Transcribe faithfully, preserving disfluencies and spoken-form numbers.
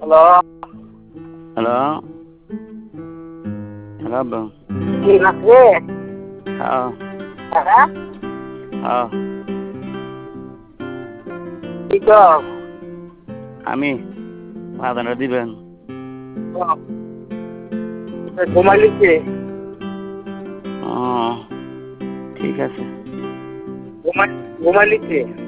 Hello hello hello আব্বু কি নাচবে? হ্যাঁ হ্যাঁ হ্যাঁ কি কর? আমি আদানটা দিবেন ঘুমাইলিছে ও ঠিক আছে ঘুমাই ঘুমাইলিছে